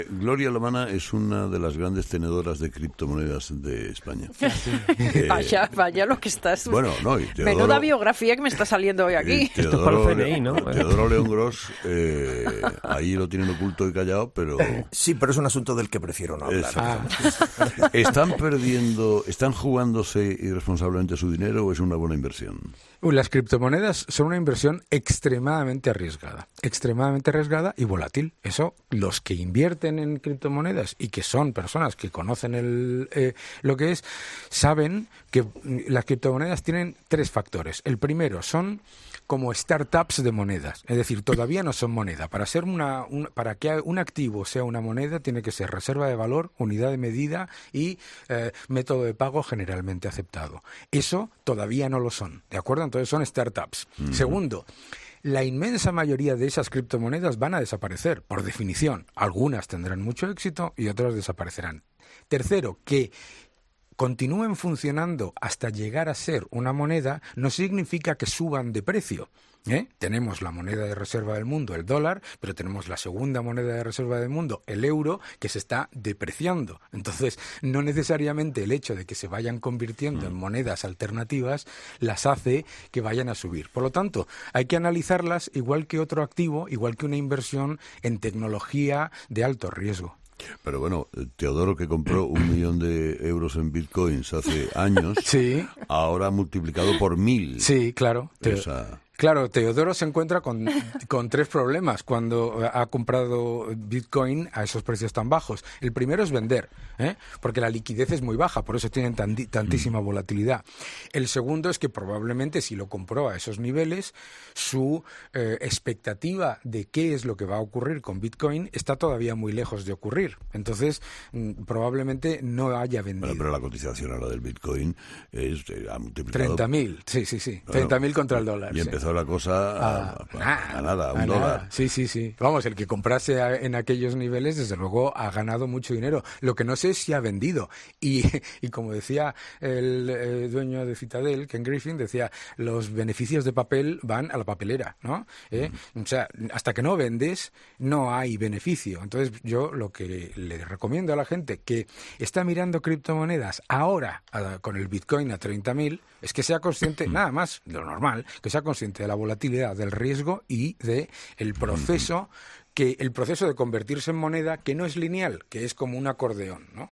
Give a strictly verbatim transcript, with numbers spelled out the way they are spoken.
Gloria Lomana es una de las grandes tenedoras de criptomonedas de España. eh, vaya, vaya lo que estás... Bueno, no, y Teodoro, menuda biografía que me está saliendo hoy aquí. Teodoro, Esto es para el C N I, ¿no? Teodoro León Gros, eh, ahí lo tienen oculto y callado, pero... Sí, pero es un asunto del que prefiero no hablar. Ah. ¿Están perdiendo, están jugándose irresponsablemente su dinero o es una buena inversión? Las criptomonedas son una inversión extremadamente arriesgada, extremadamente arriesgada y volátil. Eso, los que invierten en criptomonedas y que son personas que conocen el, eh, lo que es, saben que las criptomonedas tienen tres factores. El primero son como startups de monedas, es decir, todavía no son moneda. Para ser una, un, para que un activo sea una moneda tiene que ser reserva de valor, unidad de medida y eh, método de pago generalmente aceptado. Eso todavía no lo son, ¿de acuerdo? Entonces son startups. Mm. Segundo, la inmensa mayoría de esas criptomonedas van a desaparecer, por definición. Algunas tendrán mucho éxito y otras desaparecerán. Tercero, que continúen funcionando hasta llegar a ser una moneda no significa que suban de precio. ¿Eh? Tenemos la moneda de reserva del mundo, el dólar, pero tenemos la segunda moneda de reserva del mundo, el euro, que se está depreciando. Entonces, no necesariamente el hecho de que se vayan convirtiendo en monedas alternativas las hace que vayan a subir. Por lo tanto, hay que analizarlas igual que otro activo, igual que una inversión en tecnología de alto riesgo. Pero bueno, Teodoro, que compró un millón de euros en bitcoins hace años, sí, ahora ha multiplicado por mil. Sí, claro. Esa... Claro, Teodoro se encuentra con, con tres problemas cuando ha comprado Bitcoin a esos precios tan bajos. El primero es vender, ¿eh? Porque la liquidez es muy baja, por eso tienen tanti, tantísima volatilidad. El segundo es que probablemente si lo compró a esos niveles, su eh, expectativa de qué es lo que va a ocurrir con Bitcoin está todavía muy lejos de ocurrir. Entonces, mm, probablemente no haya vendido. Bueno, pero la cotización ahora del Bitcoin es, eh, ha multiplicado... treinta mil, sí, sí, sí. Bueno, treinta mil contra el dólar. Y sí. empezó la cosa a, a, a, a nada, a un a dólar. Nada. Sí, sí, sí. Vamos, el que comprase a, en aquellos niveles, desde luego, ha ganado mucho dinero. Lo que no sé es si ha vendido. Y, y como decía el eh, dueño de Citadel, Ken Griffin, decía, los beneficios de papel van a la papelera, ¿no? ¿Eh? Mm. O sea, hasta que no vendes, no hay beneficio. Entonces, yo lo que le recomiendo a la gente que está mirando criptomonedas ahora a, con el Bitcoin a treinta mil, es que sea consciente, mm. nada más, de lo normal, que sea consciente de la volatilidad, del riesgo y de el proceso que el proceso de convertirse en moneda que no es lineal, que es como un acordeón, ¿no?